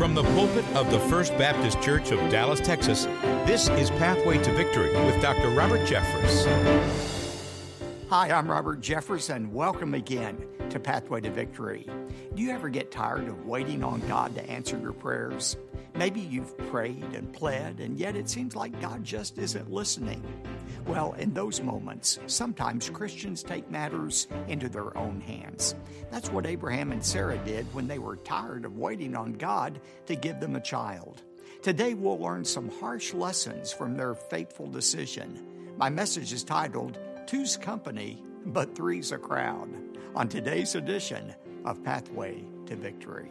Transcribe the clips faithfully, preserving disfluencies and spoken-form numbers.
From the pulpit of the First Baptist Church of Dallas, Texas, this is Pathway to Victory with Doctor Robert Jeffress. Hi, I'm Robert Jeffress, and welcome again to Pathway to Victory. Do you ever get tired of waiting on God to answer your prayers? Maybe you've prayed and pled, and yet it seems like God just isn't listening. Well, in those moments, sometimes Christians take matters into their own hands. That's what Abraham and Sarah did when they were tired of waiting on God to give them a child. Today, we'll learn some harsh lessons from their fateful decision. My message is titled, Two's Company, but Three's a Crowd, on today's edition of Pathway to Victory.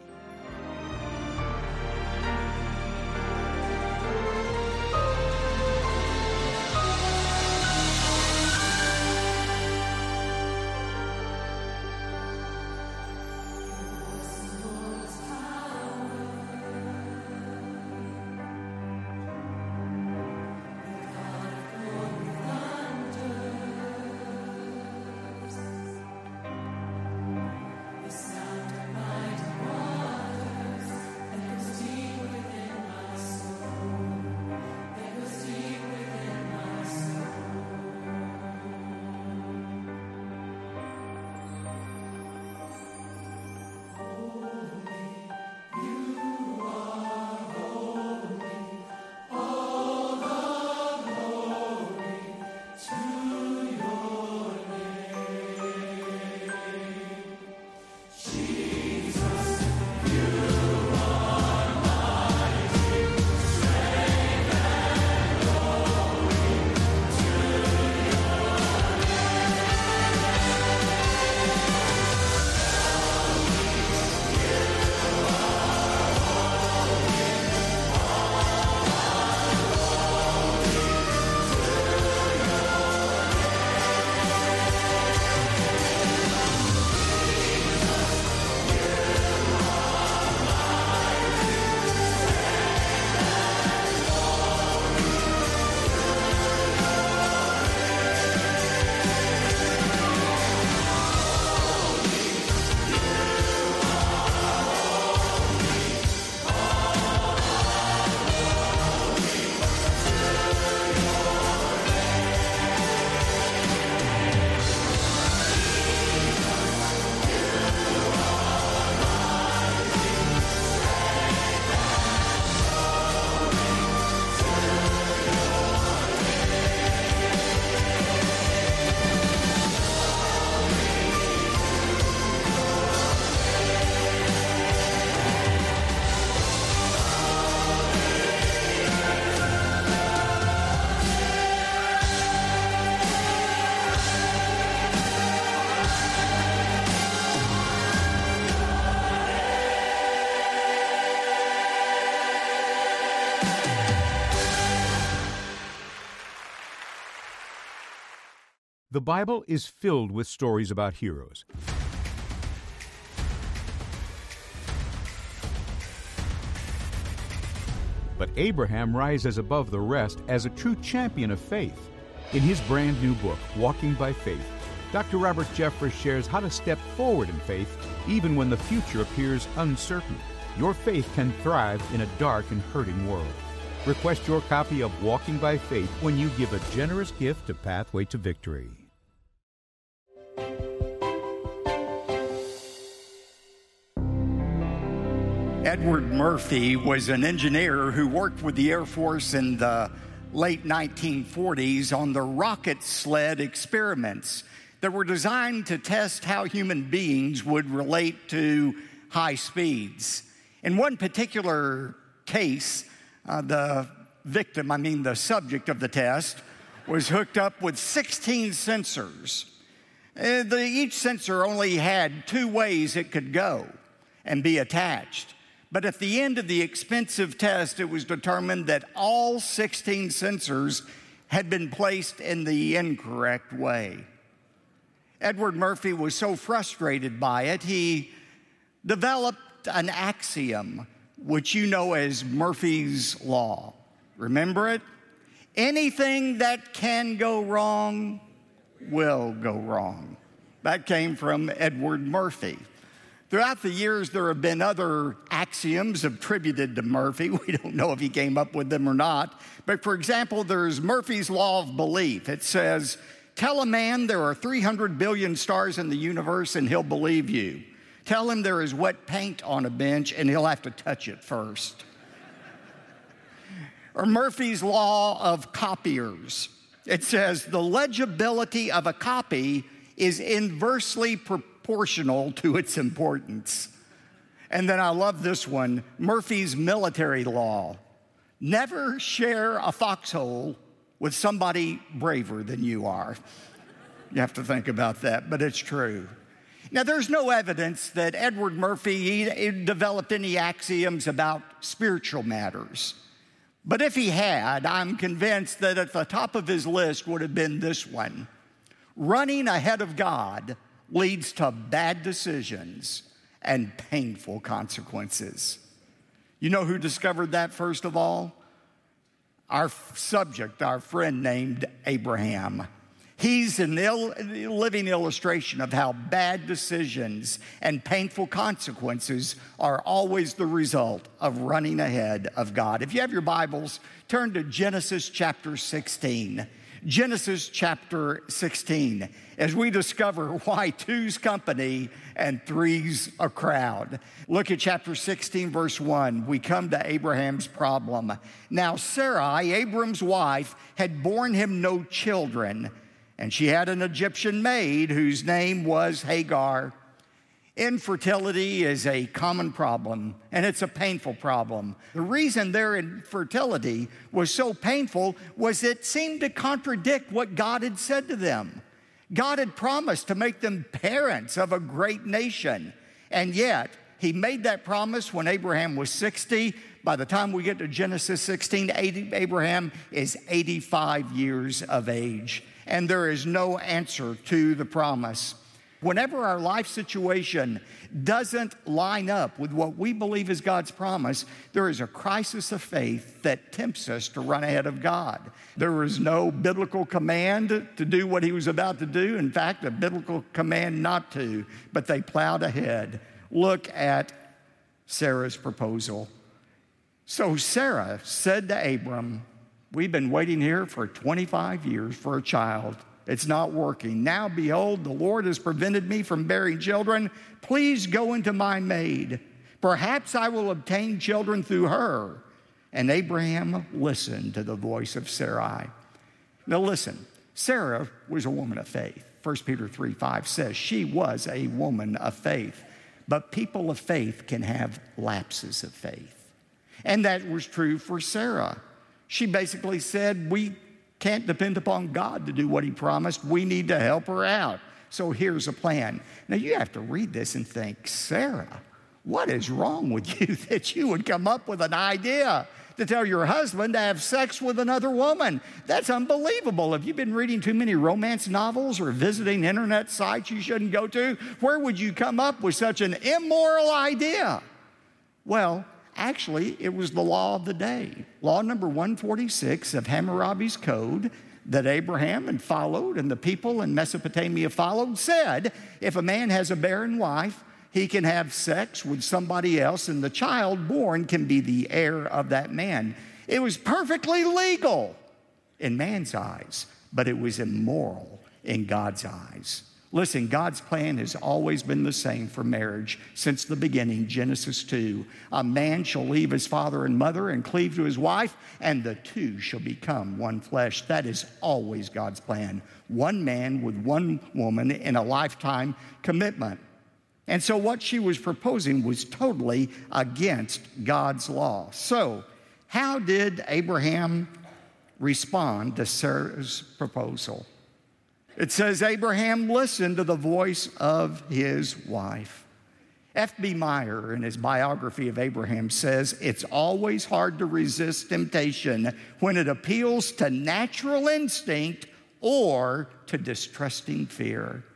The Bible is filled with stories about heroes. But Abraham rises above the rest as a true champion of faith. In his brand new book, Walking by Faith, Doctor Robert Jeffress shares how to step forward in faith even when the future appears uncertain. Your faith can thrive in a dark and hurting world. Request your copy of Walking by Faith when you give a generous gift to Pathway to Victory. Edward Murphy was an engineer who worked with the Air Force in the late nineteen forties on the rocket sled experiments that were designed to test how human beings would relate to high speeds. In one particular case, uh, the victim, I mean the subject of the test, was hooked up with sixteen sensors. Uh, the, each sensor only had two ways it could go and be attached. But at the end of the expensive test, it was determined that all sixteen sensors had been placed in the incorrect way. Edward Murphy was so frustrated by it, he developed an axiom, which you know as Murphy's Law. Remember it? Anything that can go wrong will go wrong. That came from Edward Murphy. Throughout the years, there have been other axioms attributed to Murphy. We don't know if he came up with them or not. But for example, there's Murphy's Law of Belief. It says, tell a man there are three hundred billion stars in the universe and he'll believe you. Tell him there is wet paint on a bench and he'll have to touch it first. Or Murphy's Law of Copiers. It says the legibility of a copy is inversely proportional to its importance. And then I love this one, Murphy's Military Law. Never share a foxhole with somebody braver than you are. You have to think about that, but it's true. Now, there's no evidence that Edward Murphy he developed any axioms about spiritual matters. But if he had, I'm convinced that at the top of his list would have been this one. Running ahead of God leads to bad decisions and painful consequences. You know who discovered that first of all? Our subject, our friend named Abraham. He's a living illustration of how bad decisions and painful consequences are always the result of running ahead of God. If you have your Bibles, turn to Genesis chapter sixteen. Genesis chapter sixteen, as we discover why two's company and three's a crowd. Look at chapter sixteen, verse one. We come to Abraham's problem. Now Sarai, Abram's wife, had borne him no children, and she had an Egyptian maid whose name was Hagar. Infertility is a common problem, and it's a painful problem. The reason their infertility was so painful was it seemed to contradict what God had said to them. God had promised to make them parents of a great nation, and yet he made that promise when Abraham was sixty. By the time we get to Genesis sixteen, Abraham is eighty-five years of age, and there is no answer to the promise. Whenever our life situation doesn't line up with what we believe is God's promise, there is a crisis of faith that tempts us to run ahead of God. There was no biblical command to do what he was about to do. In fact, a biblical command not to, but they plowed ahead. Look at Sarah's proposal. So Sarah said to Abram, we've been waiting here for twenty-five years for a child. It's not working. Now, behold, the Lord has prevented me from bearing children. Please go into my maid. Perhaps I will obtain children through her. And Abraham listened to the voice of Sarai. Now listen, Sarah was a woman of faith. First Peter three five says she was a woman of faith. But people of faith can have lapses of faith. And that was true for Sarah. She basically said, we can't depend upon God to do what he promised. We need to help her out. So here's a plan. Now you have to read this and think, Sarah, what is wrong with you that you would come up with an idea to tell your husband to have sex with another woman? That's unbelievable. Have you been reading too many romance novels or visiting internet sites you shouldn't go to? Where would you come up with such an immoral idea? Well, actually, it was the law of the day. Law number one forty-six of Hammurabi's Code that Abraham had followed and the people in Mesopotamia followed said, if a man has a barren wife, he can have sex with somebody else and the child born can be the heir of that man. It was perfectly legal in man's eyes, but it was immoral in God's eyes. Listen, God's plan has always been the same for marriage since the beginning, Genesis two. A man shall leave his father and mother and cleave to his wife, and the two shall become one flesh. That is always God's plan. One man with one woman in a lifetime commitment. And so what she was proposing was totally against God's law. So how did Abraham respond to Sarah's proposal? It says Abraham listened to the voice of his wife. F B Meyer, in his biography of Abraham, says it's always hard to resist temptation when it appeals to natural instinct or to distrusting fear.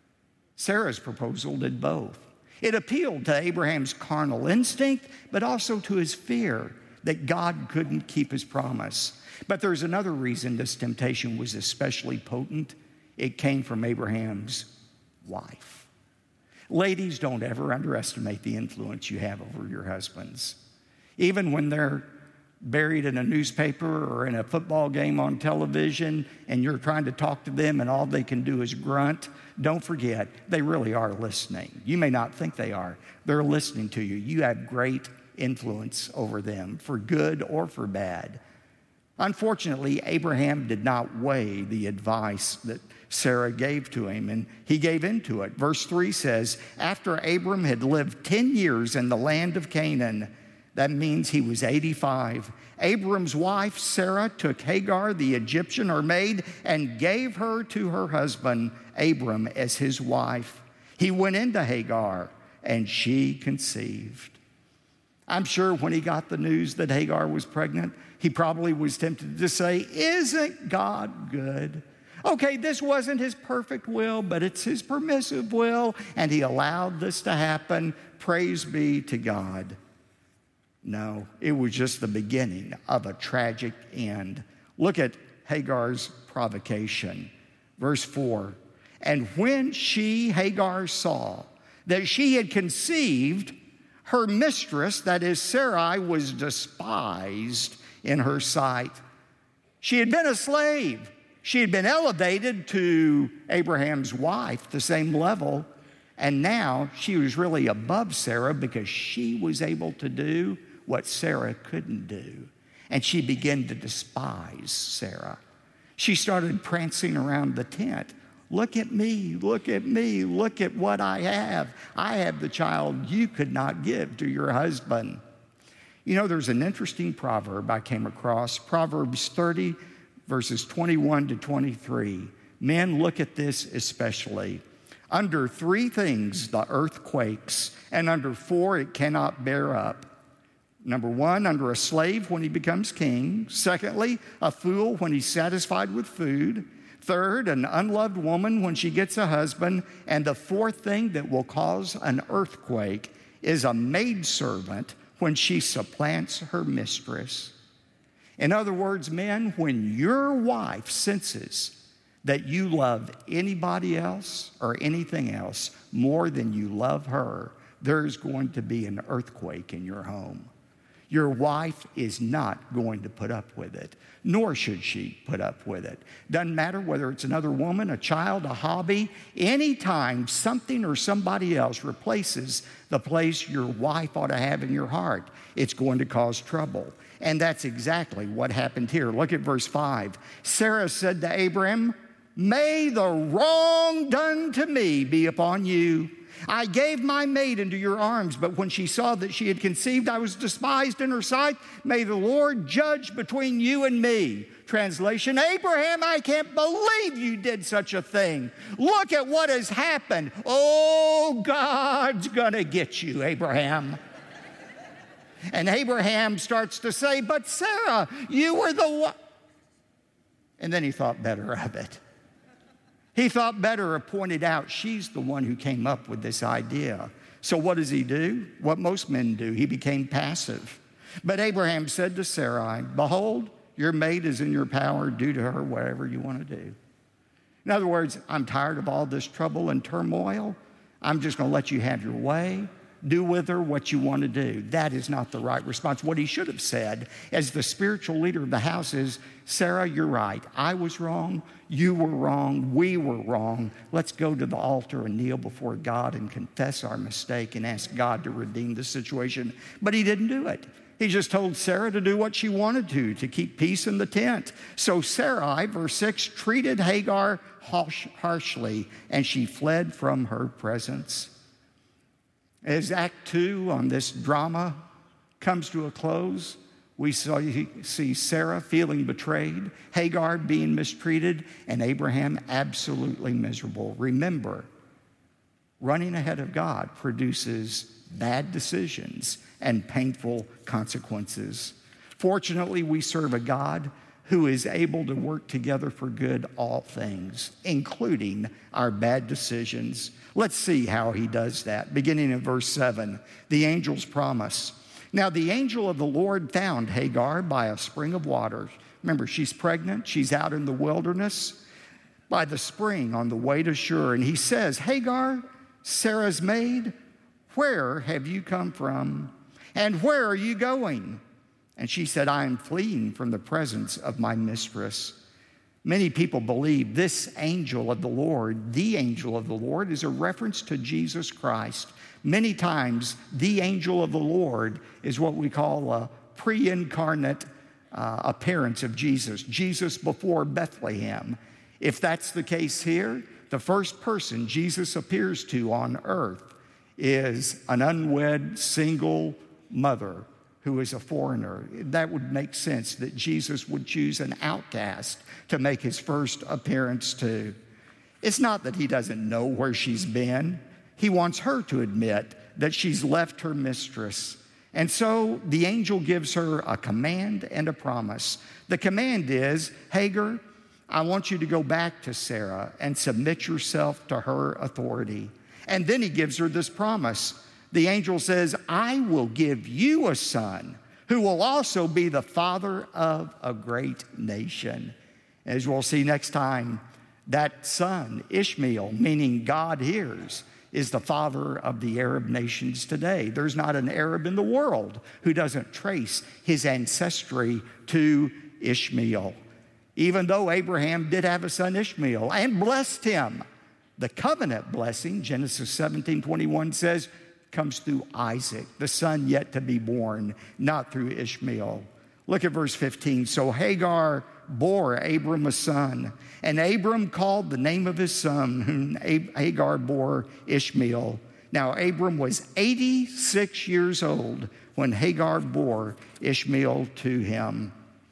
Sarah's proposal did both. It appealed to Abraham's carnal instinct, but also to his fear that God couldn't keep his promise. But there's another reason this temptation was especially potent. It came from Abraham's wife. Ladies, don't ever underestimate the influence you have over your husbands. Even when they're buried in a newspaper or in a football game on television and you're trying to talk to them and all they can do is grunt, don't forget, they really are listening. You may not think they are. They're listening to you. You have great influence over them, for good or for bad. Unfortunately, Abraham did not weigh the advice that Sarah gave to him, and he gave into it. Verse three says, after Abram had lived ten years in the land of Canaan, that means he was eighty-five, Abram's wife Sarah took Hagar, the Egyptian, her maid, and gave her to her husband Abram as his wife. He went into Hagar, and she conceived. I'm sure when he got the news that Hagar was pregnant, he probably was tempted to say, isn't God good? Okay, this wasn't his perfect will, but it's his permissive will, and he allowed this to happen. Praise be to God. No, it was just the beginning of a tragic end. Look at Hagar's provocation. Verse four, and when she, Hagar, saw that she had conceived, her mistress, that is Sarai, was despised in her sight. She had been a slave. She had been elevated to Abraham's wife, the same level, and now she was really above Sarah because she was able to do what Sarah couldn't do. And she began to despise Sarah. She started prancing around the tent. Look at me, look at me, look at what I have. I have the child you could not give to your husband. You know, there's an interesting proverb I came across, Proverbs thirty, verses twenty-one to twenty-three. Men, look at this especially. Under three things the earth quakes, and under four it cannot bear up. Number one, under a slave when he becomes king. Secondly, a fool when he's satisfied with food. Third, an unloved woman when she gets a husband. And the fourth thing that will cause an earthquake is a maidservant when she supplants her mistress. In other words, men, when your wife senses that you love anybody else or anything else more than you love her, there's going to be an earthquake in your home. Your wife is not going to put up with it, nor should she put up with it. Doesn't matter whether it's another woman, a child, a hobby. Anytime something or somebody else replaces the place your wife ought to have in your heart, it's going to cause trouble. And that's exactly what happened here. Look at verse five. Sarah said to Abram, may the wrong done to me be upon you. I gave my maid into your arms, but when she saw that she had conceived, I was despised in her sight. May the Lord judge between you and me. Translation, Abraham, I can't believe you did such a thing. Look at what has happened. Oh, God's gonna get you, Abraham. And Abraham starts to say, but Sarah, you were the one. And then he thought better of it. He thought better of pointed out she's the one who came up with this idea. So what does he do? What most men do. He became passive. But Abraham said to Sarai, behold, your maid is in your power. Do to her whatever you want to do. In other words, I'm tired of all this trouble and turmoil. I'm just going to let you have your way. Do with her what you want to do. That is not the right response. What he should have said as the spiritual leader of the house is, Sarah, you're right. I was wrong. You were wrong. We were wrong. Let's go to the altar and kneel before God and confess our mistake and ask God to redeem the situation. But he didn't do it. He just told Sarah to do what she wanted to, to keep peace in the tent. So Sarai, verse six, treated Hagar harsh, harshly, and she fled from her presence. As Act Two on this drama comes to a close, we see Sarah feeling betrayed, Hagar being mistreated, and Abraham absolutely miserable. Remember, running ahead of God produces bad decisions and painful consequences. Fortunately, we serve a God who is able to work together for good all things, including our bad decisions. Let's see how he does that. Beginning in verse seven, the angel's promise. Now the angel of the Lord found Hagar by a spring of water. Remember, she's pregnant. She's out in the wilderness by the spring on the way to Shur. And he says, Hagar, Sarah's maid, where have you come from? And where are you going?" And she said, "I am fleeing from the presence of my mistress." Many people believe this angel of the Lord, the angel of the Lord, is a reference to Jesus Christ. Many times, the angel of the Lord is what we call a pre-incarnate uh, appearance of Jesus, Jesus before Bethlehem. If that's the case here, the first person Jesus appears to on earth is an unwed single mother who is a foreigner. That would make sense that Jesus would choose an outcast to make his first appearance to. It's not that he doesn't know where she's been. He wants her to admit that she's left her mistress. And so the angel gives her a command and a promise. The command is, "Hagar, I want you to go back to Sarah and submit yourself to her authority." And then he gives her this promise. The angel says, "I will give you a son who will also be the father of a great nation." As we'll see next time, that son, Ishmael, meaning God hears, is the father of the Arab nations today. There's not an Arab in the world who doesn't trace his ancestry to Ishmael. Even though Abraham did have a son Ishmael and blessed him, the covenant blessing, Genesis seventeen twenty-one says, comes through Isaac, the son yet to be born, not through Ishmael. Look at verse fifteen. "So Hagar bore Abram a son, and Abram called the name of his son, whom Hagar bore Ishmael. Now Abram was eighty-six years old when Hagar bore Ishmael to him."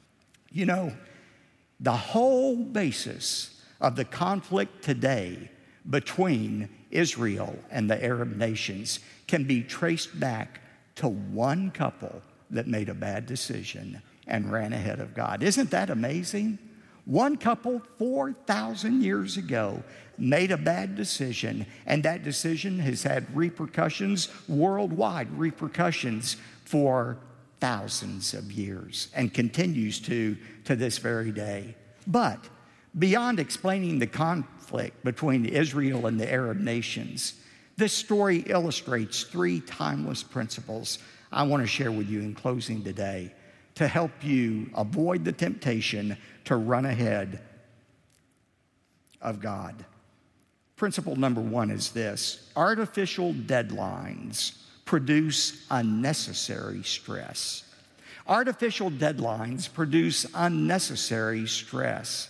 You know, the whole basis of the conflict today between Israel and the Arab nations can be traced back to one couple that made a bad decision and ran ahead of God. Isn't that amazing? One couple four thousand years ago made a bad decision, and that decision has had repercussions, worldwide repercussions, for thousands of years and continues to to this very day. But beyond explaining the conflict between Israel and the Arab nations, this story illustrates three timeless principles I want to share with you in closing today to help you avoid the temptation to run ahead of God. Principle number one is this: artificial deadlines produce unnecessary stress. Artificial deadlines produce unnecessary stress.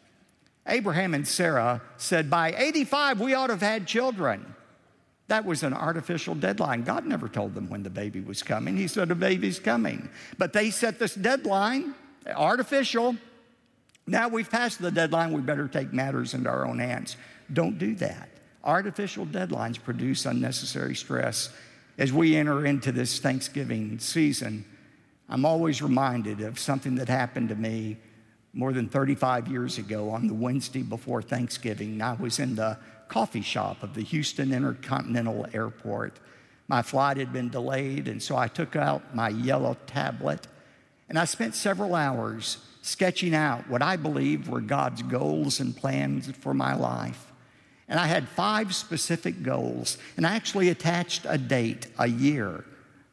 Abraham and Sarah said, by eighty-five, we ought to have had children. That was an artificial deadline. God never told them when the baby was coming. He said, a baby's coming. But they set this deadline, artificial. Now we've passed the deadline, we better take matters into our own hands. Don't do that. Artificial deadlines produce unnecessary stress. As we enter into this Thanksgiving season, I'm always reminded of something that happened to me more than thirty-five years ago on the Wednesday before Thanksgiving. I was in the coffee shop of the Houston Intercontinental Airport. My flight had been delayed, and so I took out my yellow tablet, and I spent several hours sketching out what I believed were God's goals and plans for my life. And I had five specific goals, and I actually attached a date, a year,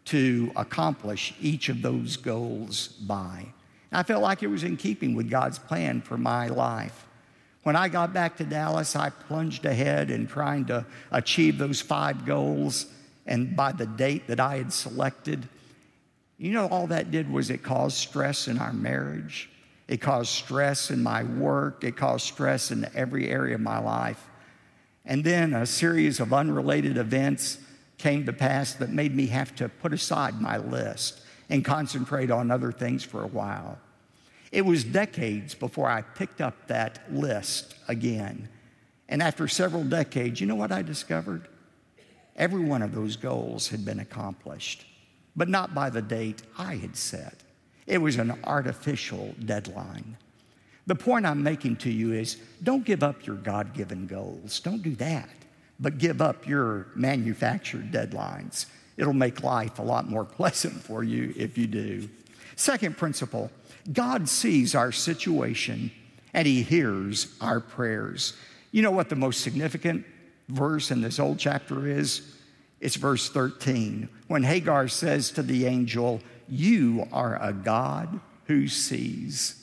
to accomplish each of those goals by. And I felt like it was in keeping with God's plan for my life. When I got back to Dallas, I plunged ahead in trying to achieve those five goals, and by the date that I had selected, you know, all that did was it caused stress in our marriage. It caused stress in my work. It caused stress in every area of my life. And then a series of unrelated events came to pass that made me have to put aside my list and concentrate on other things for a while. It was decades before I picked up that list again. And after several decades, you know what I discovered? Every one of those goals had been accomplished, but not by the date I had set. It was an artificial deadline. The point I'm making to you is, don't give up your God-given goals. Don't do that. But give up your manufactured deadlines. It'll make life a lot more pleasant for you if you do. Second principle, God sees our situation and He hears our prayers. You know what the most significant verse in this whole chapter is? It's verse thirteen, when Hagar says to the angel, "You are a God who sees."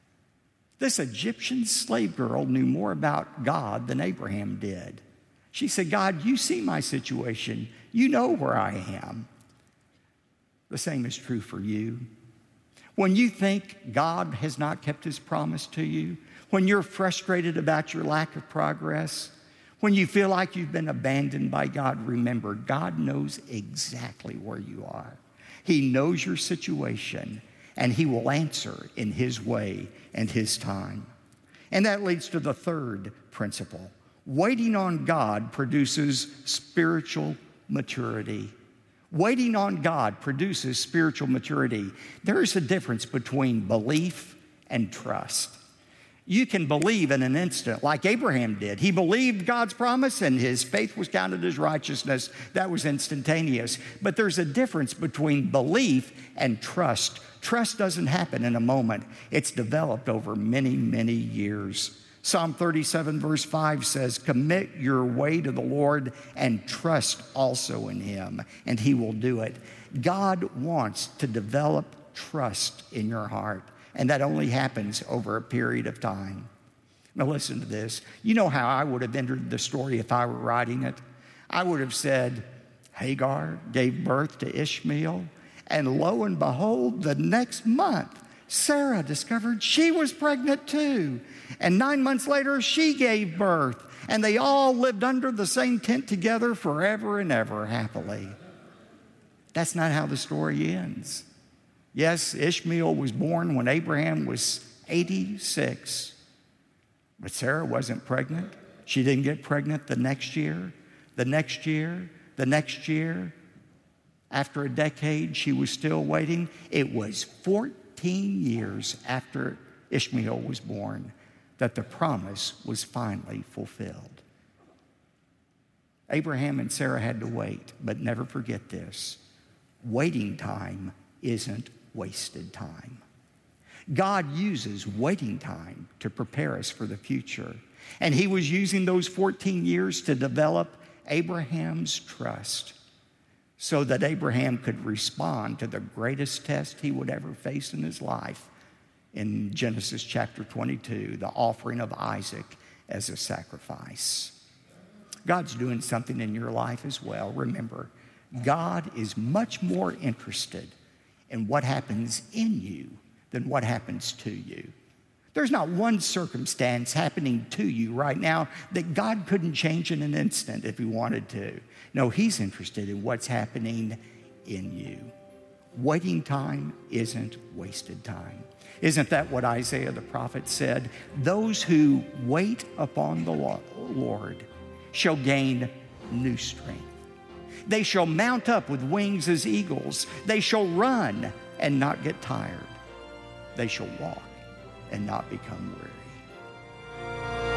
This Egyptian slave girl knew more about God than Abraham did. She said, "God, you see my situation. You know where I am." The same is true for you. When you think God has not kept his promise to you, when you're frustrated about your lack of progress, when you feel like you've been abandoned by God, remember, God knows exactly where you are. He knows your situation, and he will answer in his way and his time. And that leads to the third principle. Waiting on God produces spiritual maturity. Waiting on God produces spiritual maturity. There is a difference between belief and trust. You can believe in an instant, like Abraham did. He believed God's promise, and his faith was counted as righteousness. That was instantaneous. But there's a difference between belief and trust. Trust doesn't happen in a moment. It's developed over many, many years. Psalm thirty-seven, verse five says, "Commit your way to the Lord and trust also in him, and he will do it." God wants to develop trust in your heart, and that only happens over a period of time. Now listen to this. You know how I would have entered the story if I were writing it? I would have said, Hagar gave birth to Ishmael, and lo and behold, the next month, Sarah discovered she was pregnant too. And nine months later, she gave birth. And they all lived under the same tent together forever and ever happily. That's not how the story ends. Yes, Ishmael was born when Abraham was eighty-six. But Sarah wasn't pregnant. She didn't get pregnant the next year, the next year, the next year. After a decade, she was still waiting. It was fourteen years after Ishmael was born that the promise was finally fulfilled. Abraham and Sarah had to wait, but never forget this. Waiting time isn't wasted time. God uses waiting time to prepare us for the future. And he was using those fourteen years to develop Abraham's trust so that Abraham could respond to the greatest test he would ever face in his life in Genesis chapter twenty-two, the offering of Isaac as a sacrifice. God's doing something in your life as well. Remember, God is much more interested in what happens in you than what happens to you. There's not one circumstance happening to you right now that God couldn't change in an instant if he wanted to. No, he's interested in what's happening in you. Waiting time isn't wasted time. Isn't that what Isaiah the prophet said? Those who wait upon the Lord shall gain new strength. They shall mount up with wings as eagles. They shall run and not get tired. They shall walk and not become weary.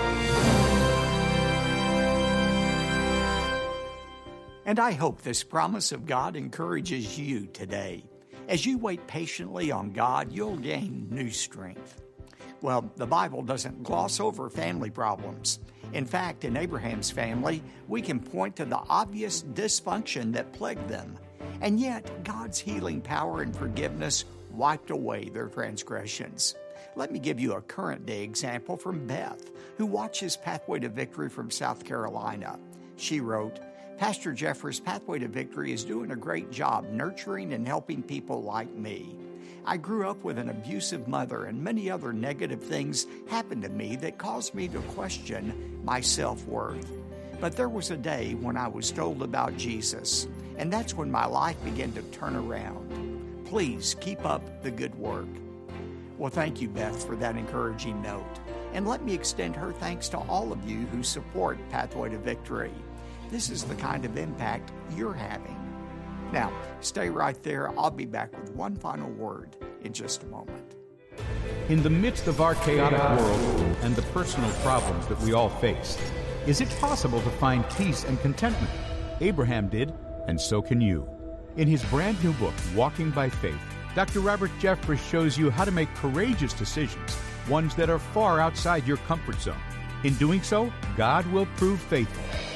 And I hope this promise of God encourages you today. As you wait patiently on God, you'll gain new strength. Well, the Bible doesn't gloss over family problems. In fact, in Abraham's family, we can point to the obvious dysfunction that plagued them. And yet, God's healing power and forgiveness wiped away their transgressions. Let me give you a current-day example from Beth, who watches Pathway to Victory from South Carolina. She wrote, "Pastor Jeffress' Pathway to Victory is doing a great job nurturing and helping people like me. I grew up with an abusive mother, and many other negative things happened to me that caused me to question my self-worth. But there was a day when I was told about Jesus, and that's when my life began to turn around. Please keep up the good work." Well, thank you, Beth, for that encouraging note. And let me extend her thanks to all of you who support Pathway to Victory. This is the kind of impact you're having. Now, stay right there. I'll be back with one final word in just a moment. In the midst of our chaotic world and the personal problems that we all face, is it possible to find peace and contentment? Abraham did, and so can you. In his brand new book, Walking by Faith, Doctor Robert Jeffress shows you how to make courageous decisions, ones that are far outside your comfort zone. In doing so, God will prove faithful.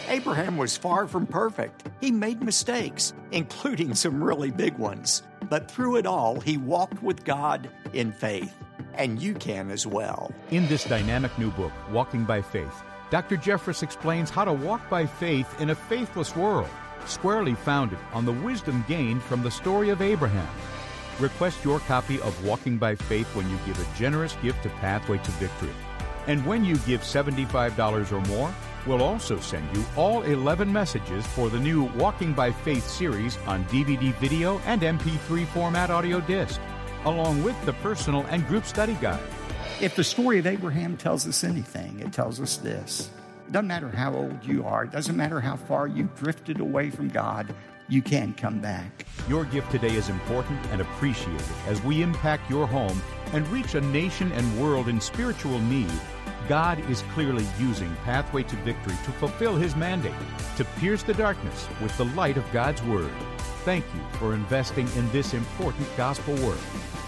Abraham was far from perfect. He made mistakes, including some really big ones. But through it all, he walked with God in faith. And you can as well. In this dynamic new book, Walking by Faith, Doctor Jeffress explains how to walk by faith in a faithless world, squarely founded on the wisdom gained from the story of Abraham. Request your copy of Walking by Faith when you give a generous gift to Pathway to Victory. And when you give seventy-five dollars or more, we'll also send you all eleven messages for the new Walking by Faith series on D V D video and M P three format audio disc, along with the personal and group study guide. If the story of Abraham tells us anything, it tells us this. It doesn't matter how old you are. It doesn't matter how far you've drifted away from God. You can come back. Your gift today is important and appreciated as we impact your home and reach a nation and world in spiritual need. God is clearly using Pathway to Victory to fulfill His mandate, to pierce the darkness with the light of God's Word. Thank you for investing in this important gospel work.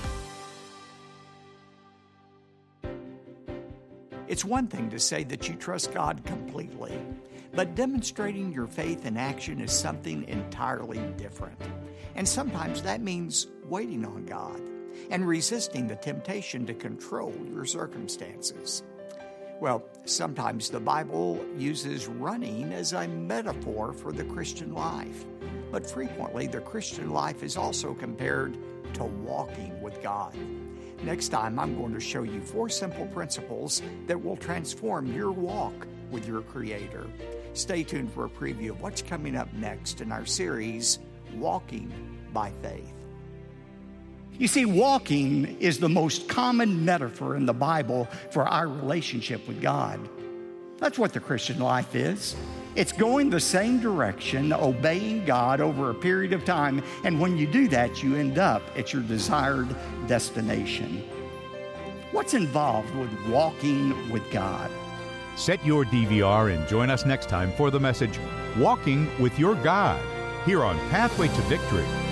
It's one thing to say that you trust God completely, but demonstrating your faith in action is something entirely different. And sometimes that means waiting on God and resisting the temptation to control your circumstances. Well, sometimes the Bible uses running as a metaphor for the Christian life, but frequently the Christian life is also compared to walking with God. Next time, I'm going to show you four simple principles that will transform your walk with your Creator. Stay tuned for a preview of what's coming up next in our series, Walking by Faith. You see, walking is the most common metaphor in the Bible for our relationship with God. That's what the Christian life is. It's going the same direction, obeying God over a period of time, and when you do that, you end up at your desired destination. What's involved with walking with God? Set your D V R and join us next time for the message, Walking with Your God, here on Pathway to Victory.